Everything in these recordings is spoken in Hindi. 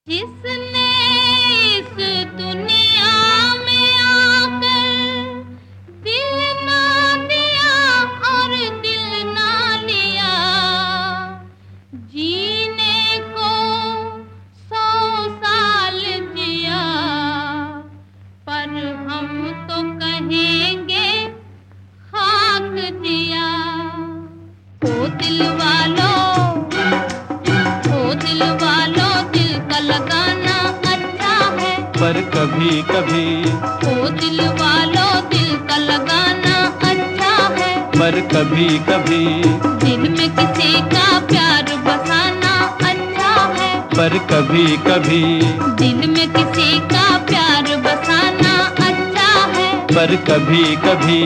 जिसने इस दुनिया में आकर दिल ना दिया और दिल ना लिया, जीने को 100 साल जिया, पर हम तो कहेंगे खाक दिया। ओ दिल वालों, दिल का लगाना अच्छा है, पर कभी कभी ओ दिल वालों दिल का लगाना अच्छा है, पर कभी कभी दिल में किसी का प्यार बसाना अच्छा है, पर कभी कभी दिल में किसी का प्यार बसाना अच्छा है, पर कभी कभी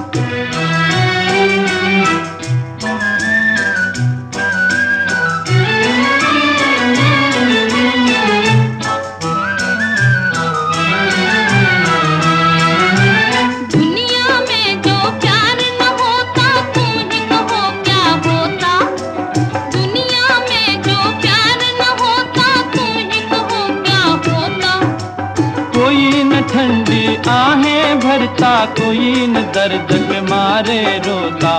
ठंडी आहें भरता, कोई न दर्द के मारे रोता,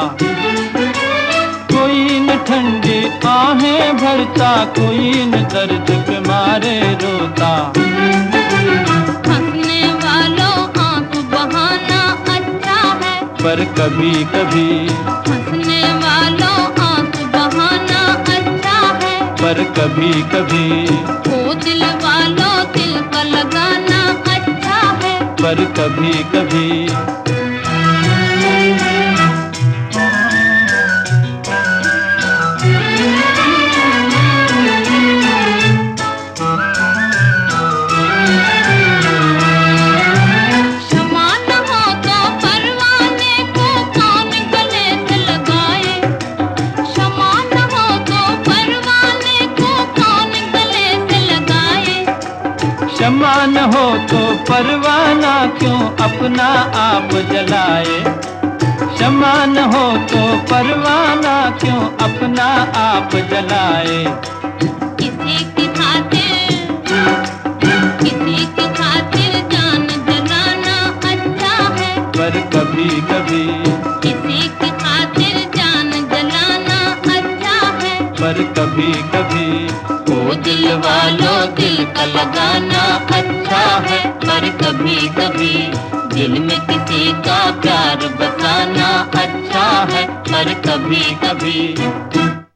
कोई न ठंडी आहें भरता, कोई न दर्द के मारे रोता। हंसने वालों आंख बहाना अच्छा है, पर कभी कभी हंसने वालों आंख बहाना अच्छा है, पर कभी कभी ओ दिल वालों दिल का लगाना अच्छा है, पर कभी कभी क्षमा न हो तो परवाने को कौन गले से लगाए, क्षमा न हो तो परवाने को कौन गले से लगाए, क्षमा न हो तो परवाना क्यों अपना आप जलाए, क्षमा न हो तो परवाना क्यों अपना आप जलाए। किसी की खातिर जान जलाना अच्छा है, पर कभी कभी किसी की खातिर जान जलाना अच्छा है, पर कभी कभी ओ दिल वालों दिल का लगाना अच्छा है, पर कभी कभी दिल में किसी का प्यार बसाना अच्छा है, पर कभी कभी